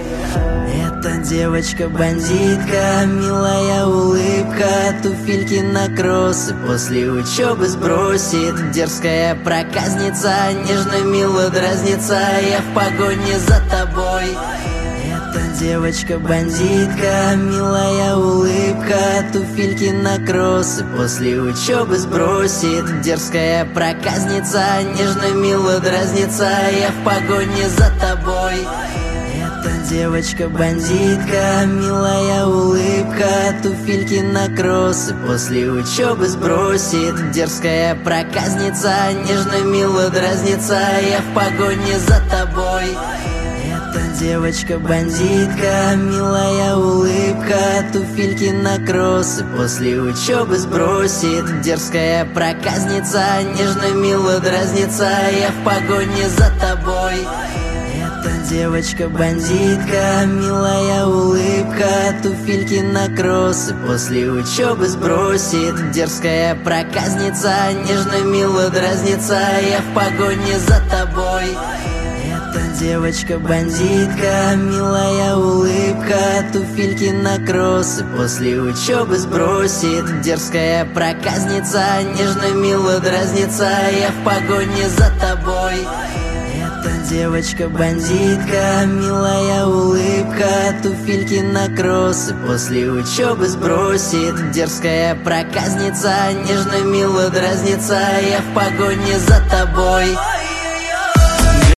Эта девочка-бандитка, милая улыбка, туфельки на кроссы после учебы сбросит. Дерзкая проказница, нежно мило дразнится, я в погоне за тобой. Эта девочка-бандитка, милая улыбка, туфельки на кроссы после учебы сбросит. Дерзкая проказница, нежно мило дразнится, я в погоне за тобой. Эта девочка-бандитка, милая улыбка, туфельки на кроссы после учебы сбросит. Дерзкая проказница, нежно мило дразнится, я в погоне за тобой. Эта девочка-бандитка, милая улыбка, туфельки на кроссы после учебы сбросит. Дерзкая проказница, нежно мило дразнится, я в погоне за тобой. Эта девочка-бандитка, милая улыбка, туфельки на кроссы после учебы сбросит. Дерзкая проказница, нежно мило дразнится, я в погоне за тобой. Эта девочка-бандитка, милая улыбка, туфельки на кроссы после учебы сбросит. Дерзкая проказница, нежно мило дразнится, я в погоне за тобой. Эта девочка-бандитка, милая улыбка, туфельки на кроссы после учебы сбросит. Дерзкая проказница, нежно мило дразнится, я в погоне за тобой.